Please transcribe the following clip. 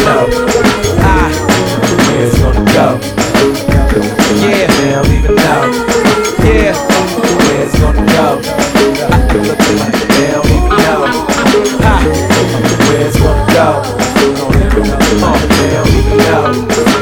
know. Where it's gonna go. Yeah, they don't even know. Yeah, where it's gonna go. They don't even know. Where it's gonna go. They don't even know.